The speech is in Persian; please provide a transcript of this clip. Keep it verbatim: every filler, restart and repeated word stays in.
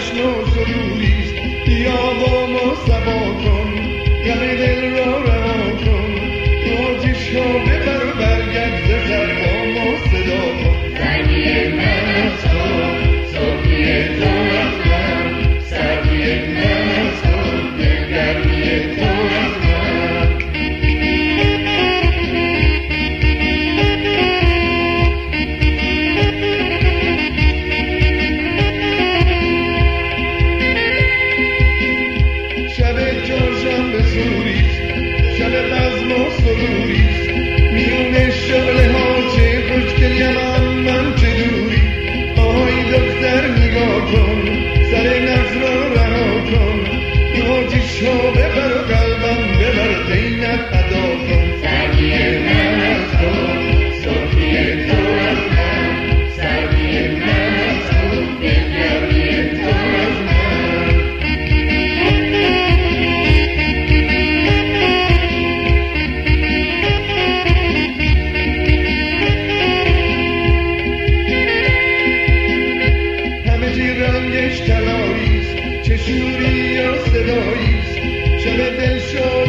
جشن و سروریست. بیا با ما سبا کن، غم دل را رها کن، تاجش را ببر و برگرد ز سر با ما صدا کن. زنی من از تو، صبحی تو از من، سردی من از تو، دلگرمی تو از من. شب چهارشنبه سوریست، شب بزم و سروریست، میون شغله ها چه خوشگلیم من چه دوری. آهای دختر نگاه کن، سر ناز را رها کن، تاجش را ببر و قلبم ببر زینب ادا کن. زنی من از تو، صبحی تو از من، سردی من از تو، دلگرمی تو از من. همه چی رنگش طلاییست، چه شوری و صداییست، شب دل شاد